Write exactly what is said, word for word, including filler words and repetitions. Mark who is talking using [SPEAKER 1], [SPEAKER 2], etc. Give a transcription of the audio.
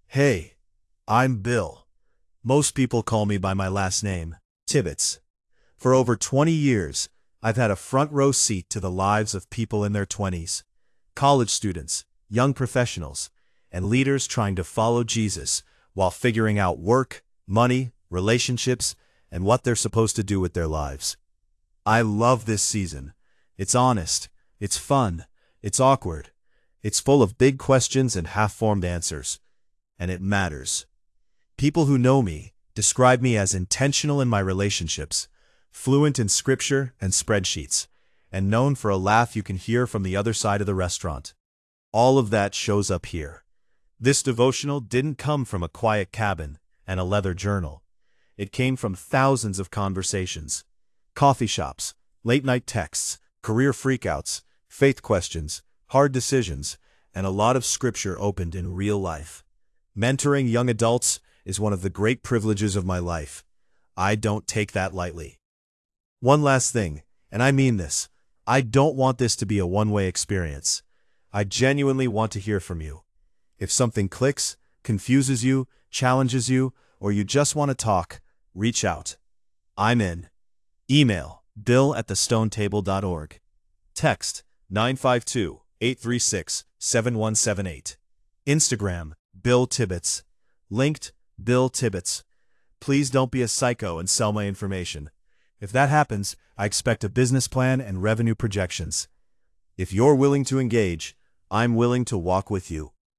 [SPEAKER 1] Hey, I'm Bill. Most people call me by my last name, Tibbets. For over twenty years, I've had a front row seat to the lives of people in their twenties. College students, young professionals, and leaders trying to follow Jesus while figuring out work, money, relationships, and what they're supposed to do with their lives. I love this season. It's honest, it's fun, it's awkward, it's full of big questions and half-formed answers. And it matters. People who know me describe me as intentional in my relationships, fluent in scripture and spreadsheets, and known for a laugh you can hear from the other side of the restaurant. All of that shows up here. This devotional didn't come from a quiet cabin and a leather journal. It came from thousands of conversations, coffee shops, late-night texts, career freakouts, faith questions, hard decisions, and a lot of scripture opened in real life. Mentoring young adults is one of the great privileges of my life. I don't take that lightly. One last thing, and I mean this. I don't want this to be a one-way experience. I genuinely want to hear from you. If something clicks, confuses you, challenges you, or you just want to talk, reach out. I'm in. Email bill at the stone table dot org. Text nine five two, eight three six, seven one seven eight. Instagram Bill Tibbets. Linked Bill Tibbets. Please don't be a psycho and sell my information. If that happens, I expect a business plan and revenue projections. If you're willing to engage, I'm willing to walk with you.